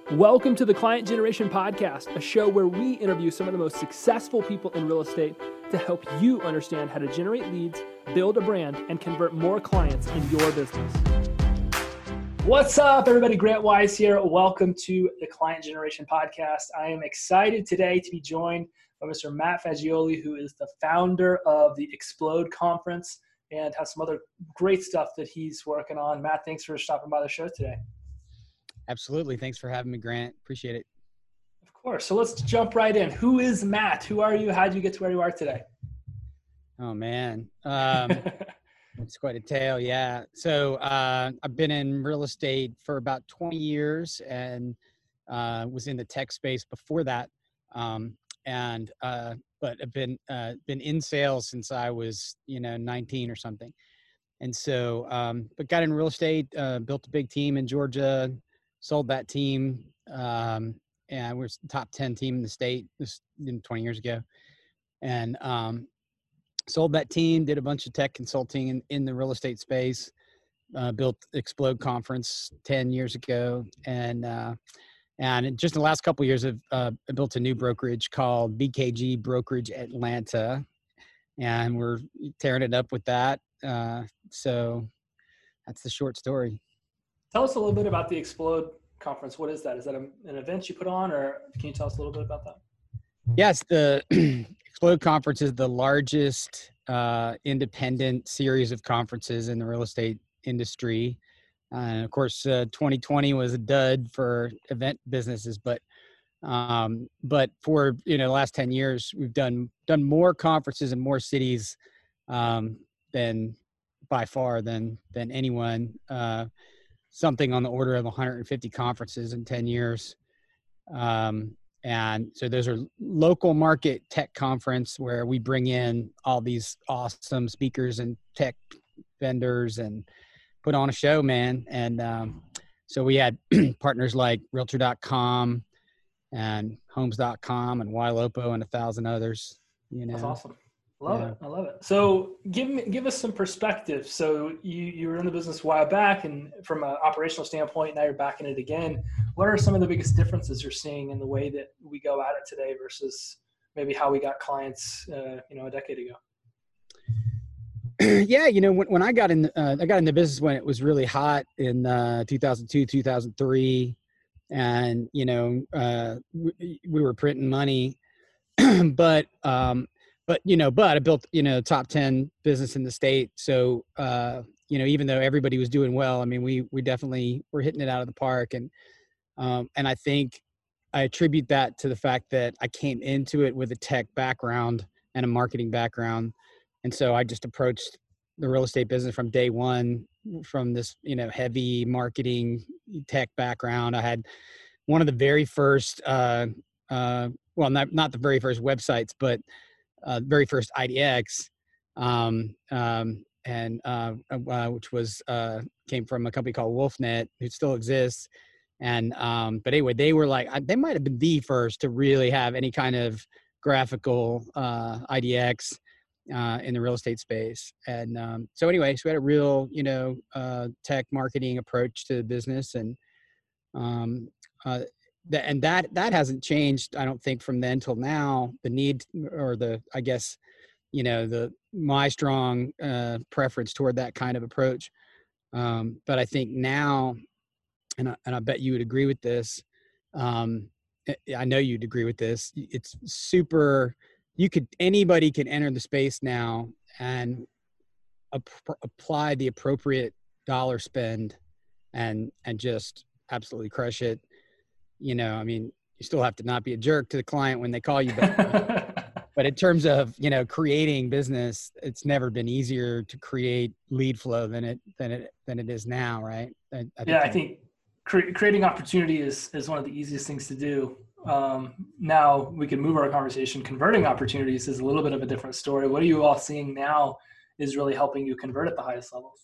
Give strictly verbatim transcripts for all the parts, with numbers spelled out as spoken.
Welcome to the Client Generation Podcast, a show where we interview some of the most successful people in real estate to help you understand how to generate leads, build a brand, and convert more clients in your business. What's up, everybody? Grant Wise here. Welcome to the Client Generation Podcast. I am excited today to be joined by Mister Matt Fagioli, who is the founder of the Explode Conference and has some other great stuff that he's working on. Matt, thanks for stopping by the show today. Absolutely. Thanks for having me, Grant. Appreciate it. Of course. So let's jump right in. Who is Matt? Who are you? How did you get to where you are today? Oh, man. Um, it's quite a tale. Yeah. So uh, I've been in real estate for about twenty years and uh, was in the tech space before that. Um, and uh, but I've been uh, been in sales since I was, you know, nineteen or something. And so, um, but got in real estate, uh, built a big team in Georgia, sold that team, um, and we're the top ten team in the state this twenty years ago. And um, sold that team, did a bunch of tech consulting in, in the real estate space, uh, built Explode Conference ten years ago. And uh, and just in the last couple of years, I've uh, built a new brokerage called B K G Brokerage Atlanta. And we're tearing it up with that. Uh, so that's the short story. Tell us a little bit about the Explode Conference. What is that? Is that a, an event you put on, or can you tell us a little bit about that? Yes, the Explode Conference is the largest uh, independent series of conferences in the real estate industry. Uh, and of course, uh, twenty twenty was a dud for event businesses, but um, but for you know the last ten years, we've done done more conferences in more cities um, than by far than than anyone. Uh, something on the order of one hundred fifty conferences in ten years. Um, and so those are local market tech conference where we bring in all these awesome speakers and tech vendors and put on a show, man. And um, so we had partners like realtor dot com and homes dot com and YLOPO and a thousand others, you know. That's awesome. Love Yeah. it. I love it. So give me, give us some perspective. So you, you were in the business a while back, and from an operational standpoint, now you're back in it again. What are some of the biggest differences you're seeing in the way that we go at it today versus maybe how we got clients, uh, you know, a decade ago? Yeah. You know, when, when I got in, uh, I got in the business when it was really hot in uh, two thousand two, two thousand three. And, you know, uh, we, we were printing money, but, um, but, you know, but I built, you know, top ten business in the state. So, uh, you know, even though everybody was doing well, I mean, we, we definitely were hitting it out of the park. And, um, and I think I attribute that to the fact that I came into it with a tech background and a marketing background. And so I just approached the real estate business from day one, from this, you know, heavy marketing tech background. I had one of the very first, uh, uh, well, not, not the very first websites, but uh, very first I D X, um, um, and uh, uh, which was uh, came from a company called WolfNet, who still exists. And um, but anyway, they were like, they might have been the first to really have any kind of graphical uh, I D X uh, in the real estate space. And um, so anyway, so we had a real, you know, uh, tech marketing approach to the business, and um, uh, th- and that that hasn't changed, I don't think, from then till now. The need, or the, I guess, you know, the my strong uh, preference toward that kind of approach. Um, but I think now, and I, and I bet you would agree with this. Um, I know you'd agree with this. It's super. You could anybody can enter the space now and ap- apply the appropriate dollar spend, and and just absolutely crush it. You know, I mean, you still have to not be a jerk to the client when they call you, but but in terms of, you know, creating business, it's never been easier to create lead flow than it than it than it is now, right? I, I think Yeah, I think cre- creating opportunity is is one of the easiest things to do. Um, now we can move our conversation. Converting opportunities is a little bit of a different story. What are you all seeing now is really helping you convert at the highest levels?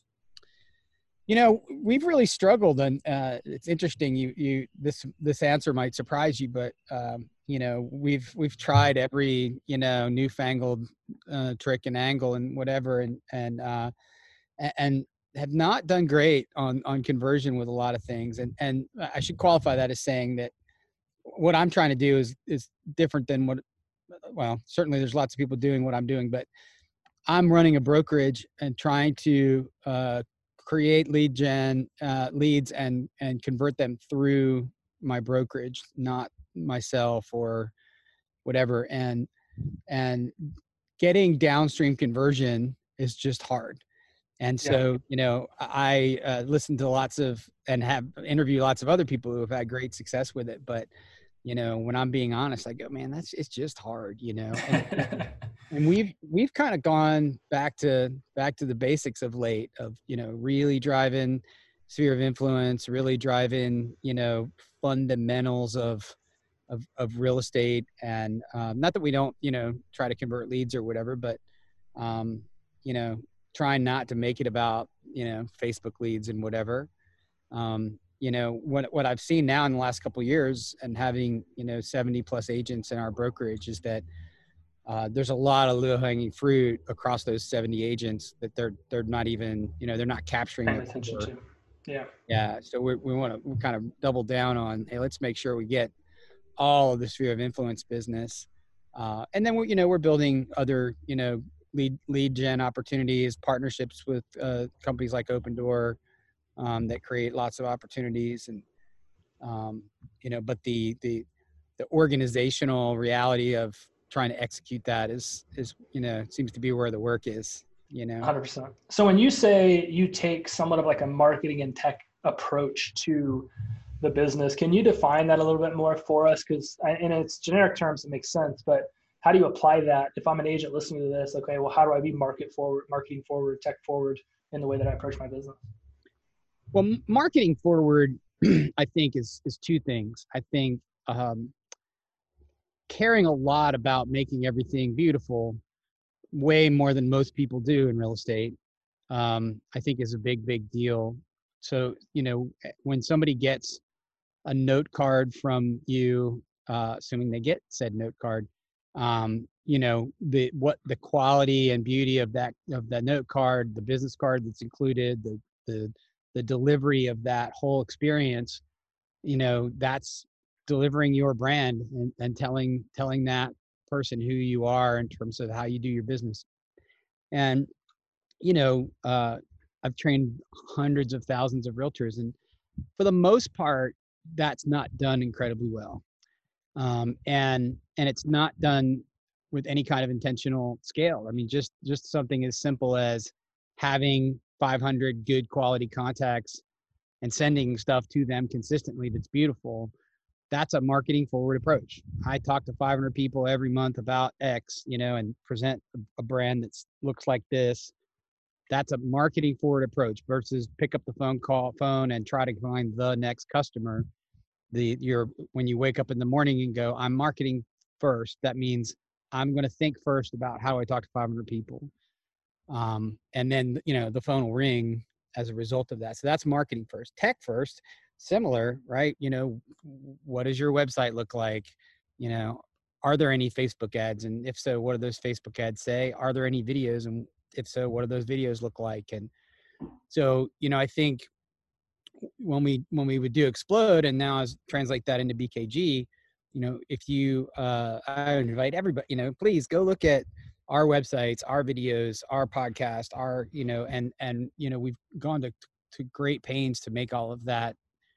You know, we've really struggled, and uh, it's interesting. You, you, this, this answer might surprise you, but um, you know, we've, we've tried every, you know, newfangled uh, trick and angle and whatever, and and uh, and have not done great on, on conversion with a lot of things. And, and I should qualify that as saying that what I'm trying to do is, is different than what, well, certainly there's lots of people doing what I'm doing, but I'm running a brokerage and trying to uh, create lead gen uh, leads and, and convert them through my brokerage, not myself or whatever. And, and getting downstream conversion is just hard. And so, yeah. you know, I uh, listen to lots of and have interviewed lots of other people who have had great success with it. But, you know, when I'm being honest, I go, man, that's, it's just hard, you know, and, and we've, we've kind of gone back to, back to the basics of late of, you know, really driving sphere of influence, really driving, you know, fundamentals of, of, of real estate. And um, not that we don't, you know, try to convert leads or whatever, but, um, you know, trying not to make it about, you know, Facebook leads and whatever. Um, you know, what, what I've seen now in the last couple of years and having, you know, seventy plus agents in our brokerage is that uh, there's a lot of low hanging fruit across those seventy agents that they're, they're not even, you know, they're not capturing paying attention to. Yeah. Yeah. So we we want to kind of double down on, hey, let's make sure we get all of the sphere of influence business. Uh, and then we're, you know, we're building other, you know, lead lead gen opportunities, partnerships with uh, companies like Opendoor um, that create lots of opportunities, and um, you know, but the the the organizational reality of trying to execute that is is you know seems to be where the work is. You know, one hundred percent. So when you say you take somewhat of like a marketing and tech approach to the business, can you define that a little bit more for us? Because in its generic terms, it makes sense, but how do you apply that? If I'm an agent listening to this, okay, well, how do I be market forward, marketing forward, tech forward in the way that I approach my business? Well, marketing forward, I think is, is two things. I think um, caring a lot about making everything beautiful, way more than most people do in real estate, um, I think is a big, big deal. So, you know, when somebody gets a note card from you, uh, assuming they get said note card, um, you know, the, what the quality and beauty of that, of that note card, the business card that's included, the, the, the delivery of that whole experience, you know, that's delivering your brand and, and telling, telling that person who you are in terms of how you do your business. And, you know, uh, I've trained hundreds of thousands of realtors, and for the most part, that's not done incredibly well. Um, and, and it's not done with any kind of intentional scale. I mean, just, just something as simple as having five hundred good quality contacts and sending stuff to them consistently that's beautiful. That's a marketing forward approach. I talk to five hundred people every month about X, you know, and present a brand that looks like this. That's a marketing forward approach versus pick up the phone call phone and try to find the next customer. The you're when you wake up in the morning and go, I'm marketing first. That means I'm going to think first about how I talk to five hundred people. Um, and then, you know, the phone will ring as a result of that. So that's marketing first. Tech first, similar, right? You know, what does your website look like? You know, are there any Facebook ads? And if so, what do those Facebook ads say? Are there any videos? And if so, what do those videos look like? And so, you know, I think when we, when we would do Explode, and now as translate that into B K G, you know, if you, uh, I invite everybody, you know, please go look at our websites, our videos, our podcast, our, you know, and, and, you know, we've gone to, to great pains to make all of that,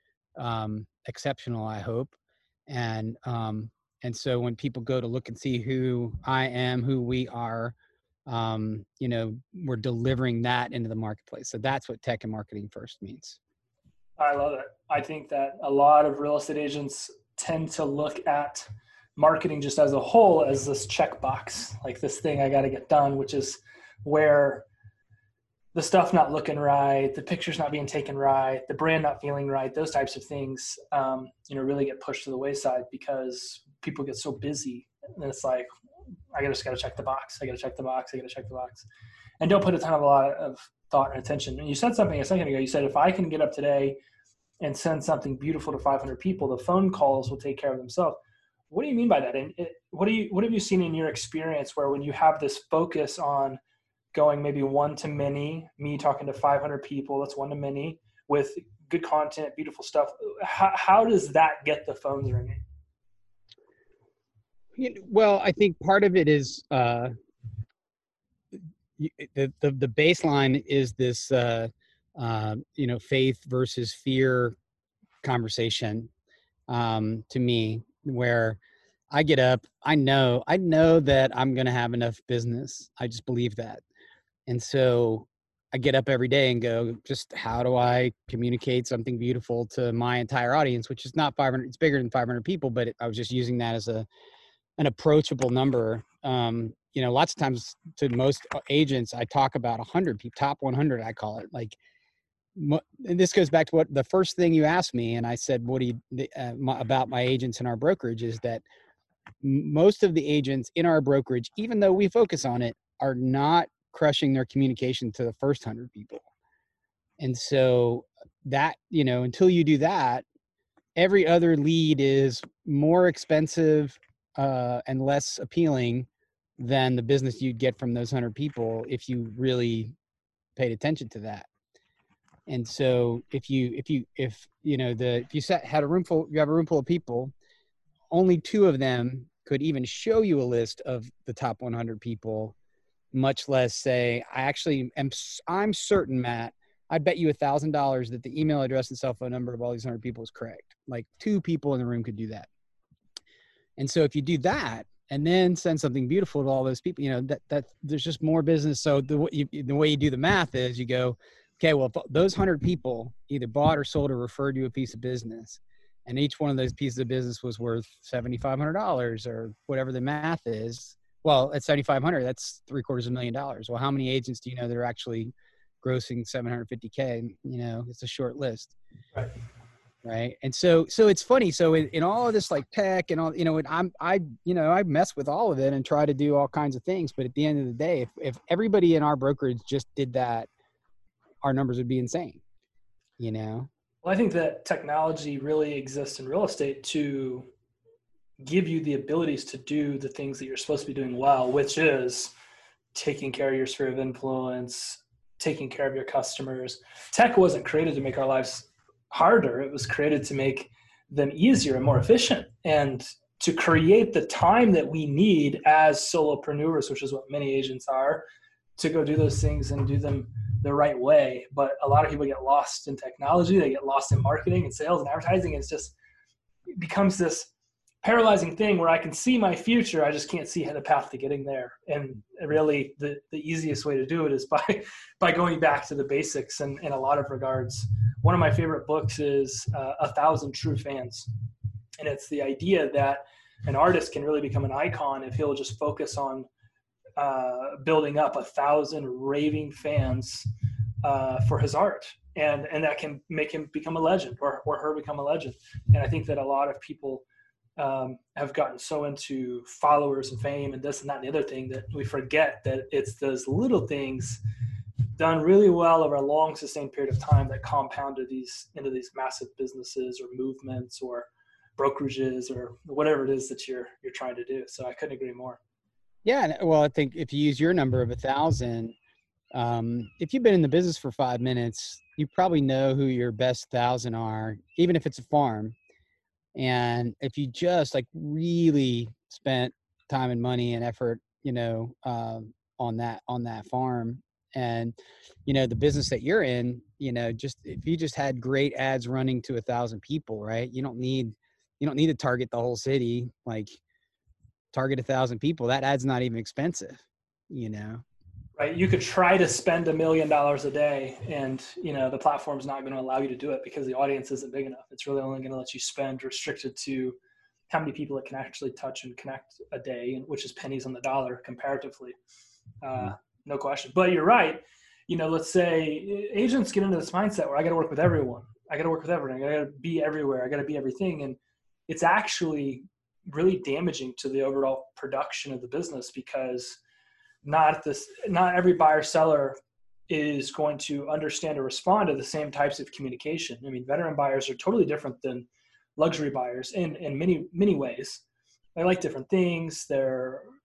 um, exceptional, I hope. And, um, and so when people go to look and see who I am, who we are, um, you know, we're delivering that into the marketplace. So that's what tech and marketing first means. I love it. I think that a lot of real estate agents tend to look at marketing just as a whole as this checkbox, like this thing I got to get done, which is where the stuff not looking right, the picture's not being taken right, the brand not feeling right, those types of things, um, you know, really get pushed to the wayside because people get so busy. And it's like, I just got to check the box. I got to check the box. I got to check the box. And don't put a ton of a lot of thought and attention. And you said something a second ago. You said, if I can get up today and send something beautiful to five hundred people, the phone calls will take care of themselves. What do you mean by that? And it, what do you, what have you seen in your experience where when you have this focus on going maybe one to many, me talking to five hundred people, that's one to many with good content, beautiful stuff. How, how does that get the phones ringing? Well, I think part of it is uh, the, the the baseline is this uh, uh, you know, faith versus fear conversation um, to me, where I get up, I know, I know that I'm going to have enough business. I just believe that. And so I get up every day and go, just how do I communicate something beautiful to my entire audience, which is not five hundred, it's bigger than five hundred people, but it, I was just using that as a, an approachable number. Um, you know, lots of times to most agents, I talk about a hundred people, top one hundred, I call it. Like, and this goes back to what the first thing you asked me. And I said, what do you, uh, my, about my agents in our brokerage is that most of the agents in our brokerage, even though we focus on it, are not crushing their communication to the first hundred people. And so that, you know, until you do that, every other lead is more expensive uh, and less appealing than the business you'd get from those hundred people if you really paid attention to that. And so if you, if you, if, you know, the, if you set, had a room full, you have a room full of people, only two of them could even show you a list of the top one hundred people, much less say, I actually am, I'm certain, Matt, I bet you a thousand dollars that the email address and cell phone number of all these hundred people is correct. Like two people in the room could do that. And so if you do that and then send something beautiful to all those people, you know, that, that there's just more business. So the, you, the way you do the math is you go, okay, well, if those hundred people either bought or sold or referred you a piece of business, and each one of those pieces of business was worth seven thousand five hundred dollars or whatever the math is. Well, at seven thousand five hundred dollars, that's three quarters of a million dollars. Well, how many agents do you know that are actually grossing seven hundred fifty K? You know, it's a short list. Right. Right. And so, so it's funny. So in, in all of this, like tech and all, you know, I'm, I, you know, I mess with all of it and try to do all kinds of things. But at the end of the day, if, if everybody in our brokerage just did that, our numbers would be insane, you know? Well, I think that technology really exists in real estate to give you the abilities to do the things that you're supposed to be doing well, which is taking care of your sphere of influence, taking care of your customers. Tech wasn't created to make our lives harder. It was created to make them easier and more efficient, and to create the time that we need as solopreneurs, which is what many agents are, to go do those things and do them the right way. But a lot of people get lost in technology. They get lost in marketing and sales and advertising. It's just, it becomes this paralyzing thing where I can see my future. I just can't see the path to getting there. And really the, the easiest way to do it is by, by going back to the basics. And in a lot of regards, one of my favorite books is uh, A Thousand True Fans. And it's the idea that an artist can really become an icon if he'll just focus on uh, building up a thousand raving fans uh, for his art. And, and that can make him become a legend, or, or her become a legend. And I think that a lot of people um, have gotten so into followers and fame and this and that and the other thing that we forget that it's those little things done really well over a long sustained period of time that compounded these into these massive businesses or movements or brokerages or whatever it is that you're you're trying to do. So I couldn't agree more. Yeah, well, I think if you use your number of a thousand, um, if you've been in the business for five minutes, you probably know who your best thousand are, even if it's a farm. And if you just like really spent time and money and effort, you know, um, on that on that farm, and you know the business that you're in, you know, just if you just had great ads running to a thousand people, right? You don't need you don't need to target the whole city. Like target a thousand people. That ad's not even expensive, you know. Right. You could try to spend a million dollars a day and, you know, the platform's not going to allow you to do it because the audience isn't big enough. It's really only going to let you spend restricted to how many people it can actually touch and connect a day, which is pennies on the dollar comparatively. Uh, no question. But you're right. You know, let's say agents get into this mindset where I got to work with everyone. I got to work with everything. I got to be everywhere. I got to be everything. And it's actually really damaging to the overall production of the business because not this, not every buyer seller is going to understand or respond to the same types of communication. I mean, veteran buyers are totally different than luxury buyers in, in many, many ways. They like different things. They're,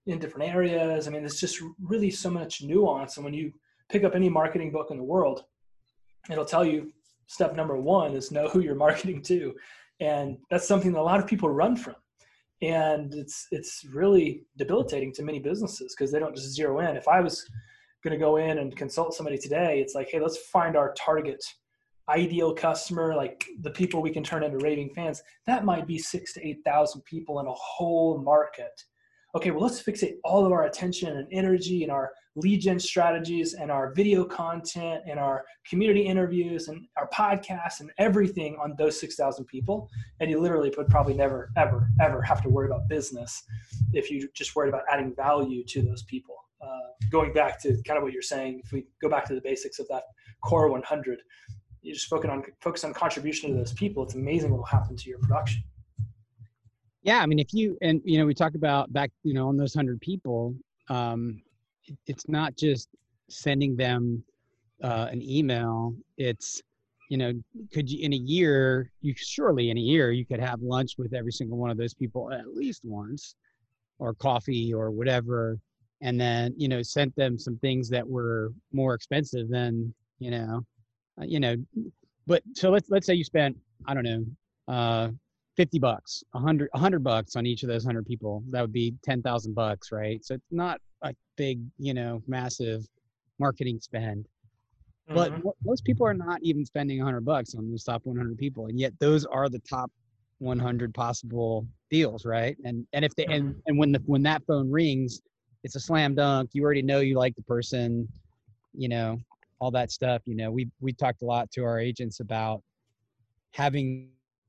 in different areas. I mean, there's just really so much nuance. And when you pick up any marketing book in the world, it'll tell you step number one is know who you're marketing to. And that's something that a lot of people run from. And it's it's really debilitating to many businesses because they don't just zero in. If I was going to go in and consult somebody today, it's like, hey, let's find our target ideal customer, like the people we can turn into raving fans. That might be six to eight thousand people in a whole market. Okay, well, let's fixate all of our attention and energy and our lead gen strategies and our video content and our community interviews and our podcasts and everything on those six thousand people. And you literally would probably never, ever, ever have to worry about business if you just worried about adding value to those people. Uh, going back to kind of what you're saying, if we go back to the basics of that core one hundred, you just focus on, focus on contribution to those people. It's amazing what will happen to your production. Yeah, I mean, if you, and, you know, we talked about back, you know, on those one hundred people, um, it's not just sending them uh, an email. It's, you know, could you, in a year, you surely in a year, you could have lunch with every single one of those people at least once, or coffee or whatever. And then, you know, sent them some things that were more expensive than, you know, uh, you know, but so let's, let's say you spent, I don't know, uh, fifty bucks, a hundred, a hundred bucks on each of those hundred people. That would be ten thousand bucks, right? So it's not a big, you know, massive marketing spend, mm-hmm. but w- most people are not even spending a hundred bucks on those top one hundred people. And yet those are the top one hundred possible deals, right? And, and if they, mm-hmm. and, and when the, when that phone rings, it's a slam dunk. You already know you like the person, you know, all that stuff. You know, we, we talked a lot to our agents about having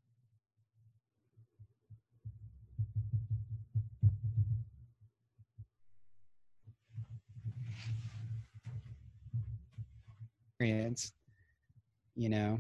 experience, you know.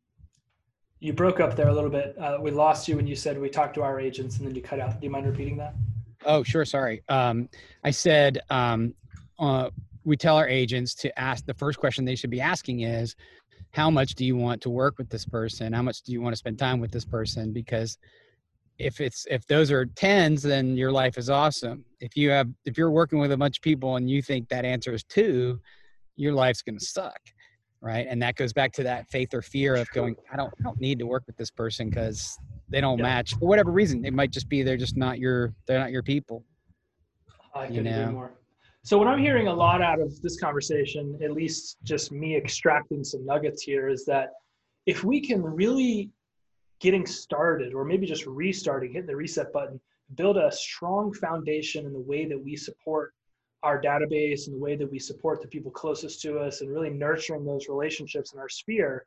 You broke up there a little bit. Uh, we lost you when you said we talked to our agents and then you cut out. Do you mind repeating that? Oh, sure. Sorry. Um, I said um, uh, we tell our agents to ask, the first question they should be asking is, how much do you want to work with this person? How much do you want to spend time with this person? Because if it's, if those are tens, then your life is awesome. If you have, if you're working with a bunch of people and you think that answer is two, your life's going to suck. Right. And that goes back to that faith or fear of going, I don't, I don't need to work with this person because they don't yeah. match for whatever reason. It might just be, they're just not your, they're not your people. I couldn't agree more. So what I'm hearing a lot out of this conversation, at least just me extracting some nuggets here, is that if we can really getting started, or maybe just restarting, hitting the reset button, build a strong foundation in the way that we support our database and the way that we support the people closest to us and really nurturing those relationships in our sphere,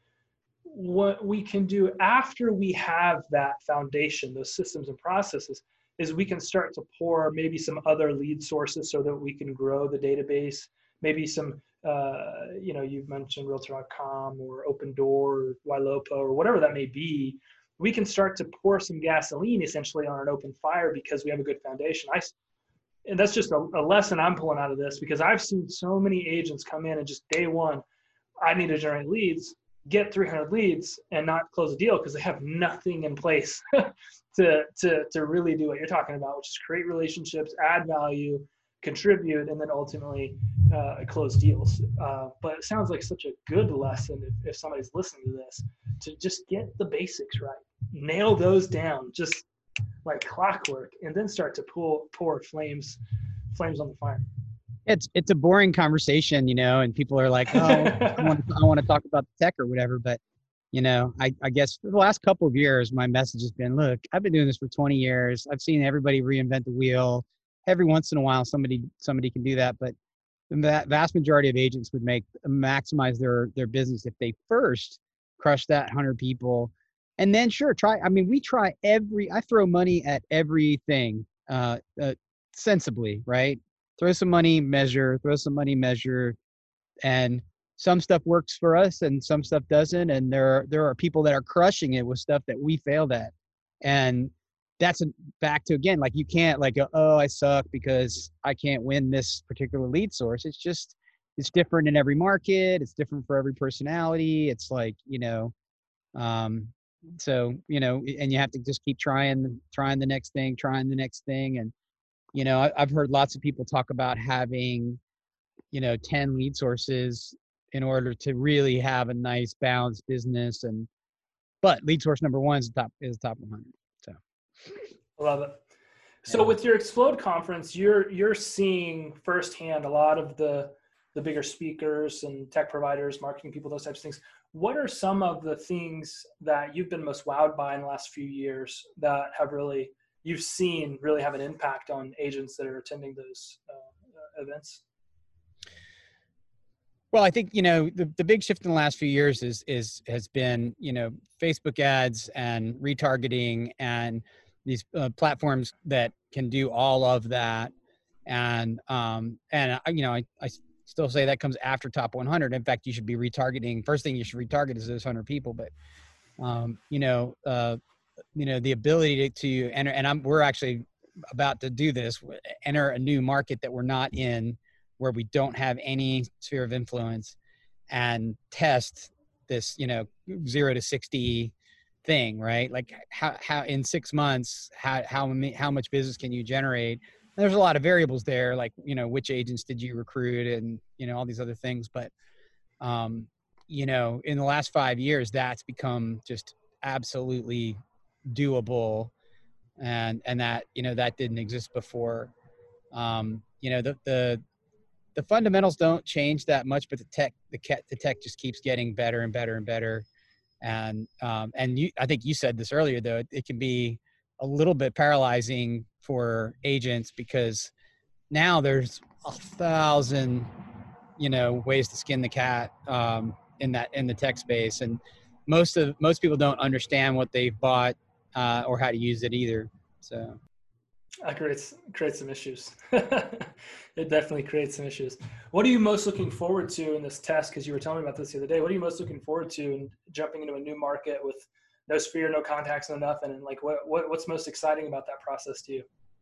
what we can do after we have that foundation, those systems and processes, is we can start to pour maybe some other lead sources so that we can grow the database, maybe some, uh, you know, you've mentioned Realtor dot com or Opendoor or Ylopo or whatever that may be. We can start to pour some gasoline essentially on an open fire because we have a good foundation. I, and that's just a, a lesson I'm pulling out of this, because I've seen so many agents come in and just day one, I need to generate leads, get three hundred leads and not close a deal because they have nothing in place to, to, to really do what you're talking about, which is create relationships, add value, contribute, and then ultimately uh, close deals. Uh, but it sounds like such a good lesson if, if somebody's listening to this, to just get the basics right, nail those down, just like clockwork, and then start to pull, pour flames, flames on the fire. It's it's a boring conversation, you know, and people are like, oh, I want to, I want to talk about the tech or whatever. But, you know, I, I guess for the last couple of years, my message has been, look, I've been doing this for twenty years. I've seen everybody reinvent the wheel. Every once in a while, somebody somebody can do that. But the vast majority of agents would make maximize their their business if they first crush that one hundred people. And then, sure, try. I mean, we try every, I throw money at everything uh, uh, sensibly, right? Throw some money, measure, throw some money, measure. And some stuff works for us and some stuff doesn't. And there are, there are people that are crushing it with stuff that we failed at. And that's a, back to, again, like you can't like, oh, I suck because I can't win this particular lead source. It's just, it's different in every market. It's different for every personality. It's like, you know, um, so, you know, and you have to just keep trying, trying the next thing, trying the next thing. And, You know, I, I've heard lots of people talk about having, you know, ten lead sources in order to really have a nice balanced business. And, but lead source number one is the top, is the top one hundred. So. Love it. So yeah. With your Explode conference, you're, you're seeing firsthand a lot of the, the bigger speakers and tech providers, marketing people, those types of things. What are some of the things that you've been most wowed by in the last few years that have really, you've seen really have an impact on agents that are attending those uh, events? Well, I think, you know, the, the big shift in the last few years is, is, has been, you know, Facebook ads and retargeting and these uh, platforms that can do all of that. And, um, and, you know, I, I still say that comes after top one hundred. In fact, you should be retargeting. First thing you should retarget is those one hundred people. But, um, you know, uh, you know, the ability to, to enter, and I'm, we're actually about to do this, enter a new market that we're not in, where we don't have any sphere of influence, and test this, you know, zero to sixty thing, right? Like how, how in six months, how, how, how much business can you generate? And there's a lot of variables there, like, you know, which agents did you recruit and, you know, all these other things. But, um, you know, in the last five years, that's become just absolutely doable. And, and that, you know, that didn't exist before. Um, you know, the, the, the fundamentals don't change that much, but the tech, the, the tech just keeps getting better and better and better. And, um, and you, I think you said this earlier, though, it, it can be a little bit paralyzing for agents because now there's a thousand, you know, ways to skin the cat, um, in that, in the tech space. And most of, most people don't understand what they've bought, uh, or how to use it either. So. That creates, creates some issues. It definitely creates some issues. What are you most looking forward to in this test? Because you were telling me about this the other day. What are you most looking forward to in jumping into a new market with no sphere, no contacts, no nothing? And like, what, what what's most exciting about that process to you?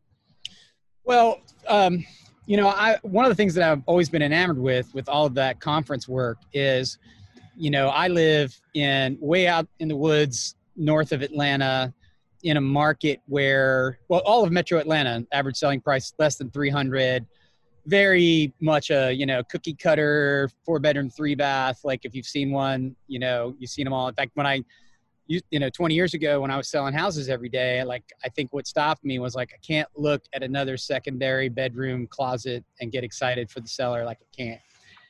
Well, um, you know, I one of the things that I've always been enamored with, with all of that conference work is, you know, I live in way out in the woods north of Atlanta, in a market where, well, all of Metro Atlanta, average selling price less than three hundred, very much a, you know, cookie cutter, four bedroom, three bath. Like if you've seen one, you know, you've seen them all. In fact, when I, you, you know, twenty years ago when I was selling houses every day, like, I think what stopped me was like, I can't look at another secondary bedroom closet and get excited for the seller. Like I can't.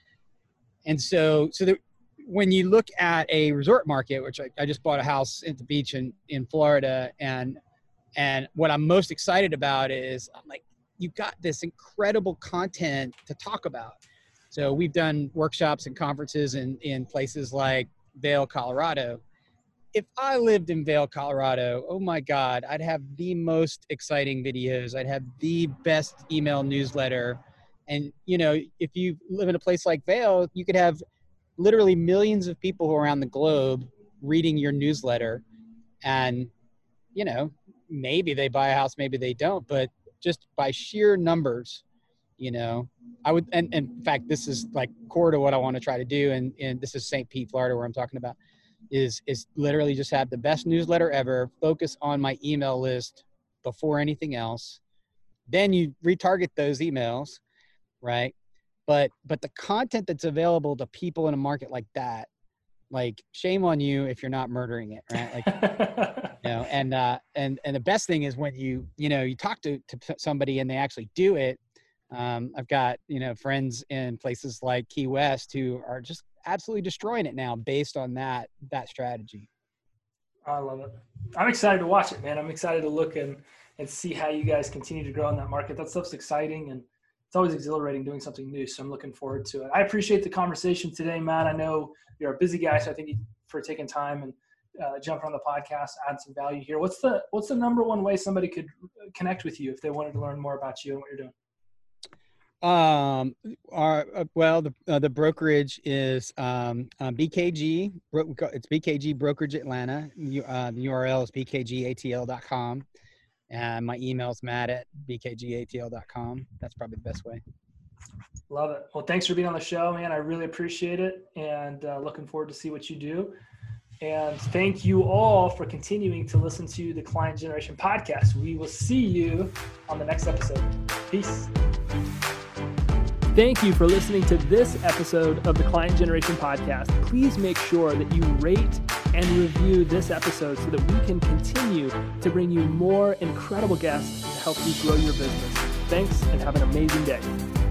And so, so there, when you look at a resort market, which I, I just bought a house at the beach in, in Florida, and and what I'm most excited about is I'm like, you've got this incredible content to talk about. So we've done workshops and conferences in, in places like Vail, Colorado. If I lived in Vail, Colorado, oh my God, I'd have the most exciting videos. I'd have the best email newsletter. And, you know, if you live in a place like Vail, you could have literally millions of people around the globe reading your newsletter, and, you know, maybe they buy a house, maybe they don't, but just by sheer numbers, you know, I would, and, and in fact, this is like core to what I want to try to do. And, and this is Saint Pete, Florida, where I'm talking about is, is literally just have the best newsletter ever, focus on my email list before anything else. Then you retarget those emails, right? But, but the content that's available to people in a market like that, like, shame on you if you're not murdering it, right? Like, you know, and, uh, and, and the best thing is when you, you know, you talk to, to somebody and they actually do it. Um, I've got, you know, friends in places like Key West who are just absolutely destroying it now based on that, that strategy. I love it. I'm excited to watch it, man. I'm excited to look and, and see how you guys continue to grow in that market. That stuff's exciting, and it's always exhilarating doing something new. So I'm looking forward to it. I appreciate the conversation today, Matt. I know you're a busy guy, so I thank you for taking time and uh, jumping on the podcast, add some value here. What's the, what's the number one way somebody could connect with you if they wanted to learn more about you and what you're doing? Um, our, uh, well, the, uh, the brokerage is, um, uh, B K G, it's B K G Brokerage Atlanta. You, uh, the U R L is b k g a t l dot com. And my email is matt at b k g a t l dot com. That's probably the best way. Love it. Well, thanks for being on the show, man. I really appreciate it. And uh, looking forward to see what you do. And thank you all for continuing to listen to the Client Generation Podcast. We will see you on the next episode. Peace. Thank you for listening to this episode of the Client Generation Podcast. Please make sure that you rate and review this episode so that we can continue to bring you more incredible guests to help you grow your business. Thanks, and have an amazing day.